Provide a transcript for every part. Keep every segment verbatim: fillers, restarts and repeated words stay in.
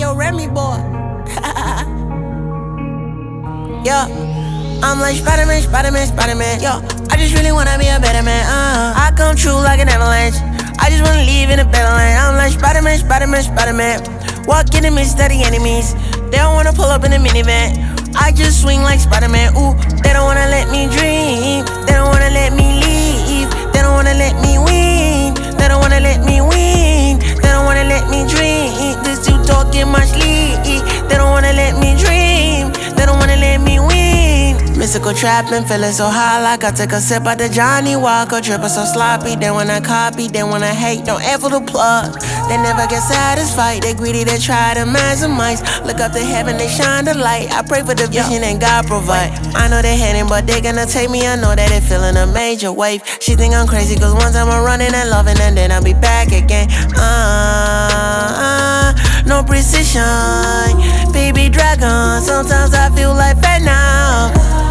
yo, Remy boy. Yeah, I'm like Spider-Man, Spider-Man, Spider-Man. Yo, I just really wanna be a better man. Uh, I come true like an avalanche. I just wanna leave in a better land. I'm like Spider-Man, Spider-Man, Spider-Man. Walk in the midst of the enemies. They don't wanna pull up in a minivan. I just swing like Spider-Man. Ooh, they don't wanna let me dream. They don't wanna let me leave. They don't wanna let me win. They don't wanna let me win. They don't wanna let me dream. This dude talk in my sleep. They don't wanna let me dream. They don't wanna let me win. Mystical trapping, feeling so high like I took a sip of the Johnny Walker. Dripping so sloppy, they wanna copy, they wanna hate, don't ever the plug. They never get satisfied, they greedy, they try to maximize. Look up to heaven, they shine the light. I pray for the vision and God provide. I know they hating, but they gonna take me. I know that they feeling a major wave. She think I'm crazy, cause one time I'm running and loving, and then I'll be back again. Uh, no precision, baby dragon. Sometimes I feel like fat now.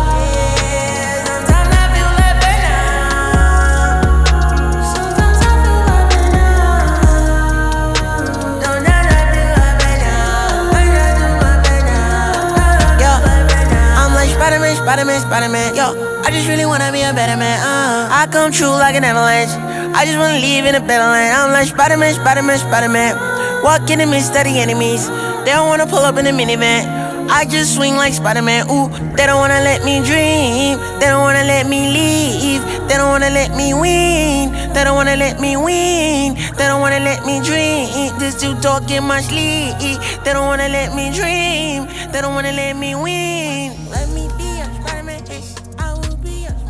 Spider-Man, Spider-Man, Spider-Man, yo, I just really wanna be a better man, uh I come true like an avalanche. I just wanna live in a better land. I'm like Spider-Man, Spider-Man, Spider-Man. Walk in the midst of the enemies. They don't wanna pull up in a minivan. I just swing like Spider-Man, ooh. They don't wanna let me dream. They don't wanna let me leave. They don't wanna let me win. They don't wanna let me win. They don't wanna let me dream. This dude talk in my sleep. They don't wanna let me dream. They don't wanna let me win. Let me be a Spider-Man, I will be a